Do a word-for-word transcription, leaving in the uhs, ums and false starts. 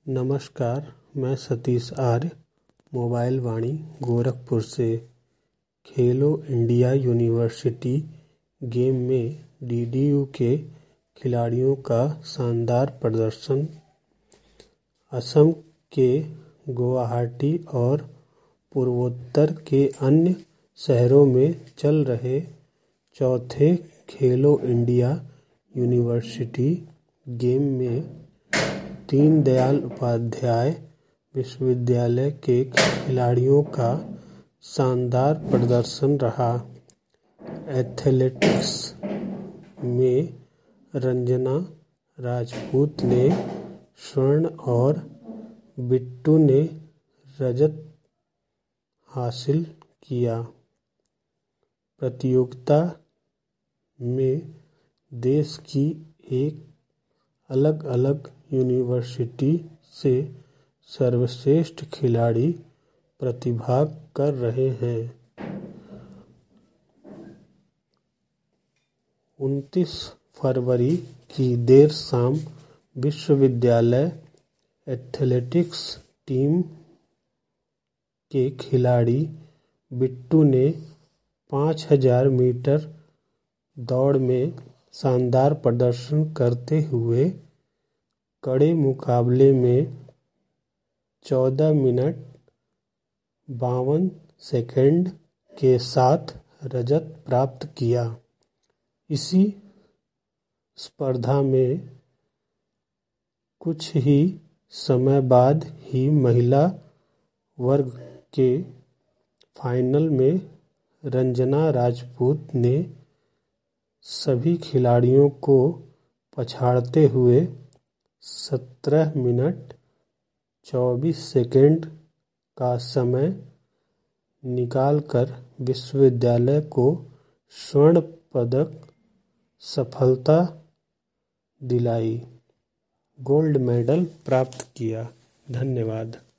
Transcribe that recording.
नमस्कार, मैं सतीश आर्य मोबाइल वाणी गोरखपुर से खेलो इंडिया यूनिवर्सिटी गेम में डी डी यू के खिलाड़ियों का शानदार प्रदर्शन। असम के गुवाहाटी और पूर्वोत्तर के अन्य शहरों में चल रहे चौथे खेलो इंडिया यूनिवर्सिटी गेम में दीनदयाल उपाध्याय विश्वविद्यालय के खिलाड़ियों का शानदार प्रदर्शन रहा। एथलेटिक्स में रंजना राजपूत ने स्वर्ण और बिट्टू ने रजत हासिल किया। प्रतियोगिता में देश की एक अलग अलग यूनिवर्सिटी से सर्वश्रेष्ठ खिलाड़ी प्रतिभाग कर रहे हैं। उनतीस फरवरी की देर शाम विश्वविद्यालय एथलेटिक्स टीम के खिलाड़ी बिट्टू ने पाँच हज़ार मीटर दौड़ में शानदार प्रदर्शन करते हुए कड़े मुकाबले में चौदह मिनट बावन सेकंड के साथ रजत प्राप्त किया। इसी स्पर्धा में कुछ ही समय बाद ही महिला वर्ग के फाइनल में रंजना राजपूत ने सभी खिलाड़ियों को पछाड़ते हुए सत्रह मिनट चौबीस सेकंड का समय निकालकर विश्वविद्यालय को स्वर्ण पदक सफलता दिलाई, गोल्ड मेडल प्राप्त किया। धन्यवाद।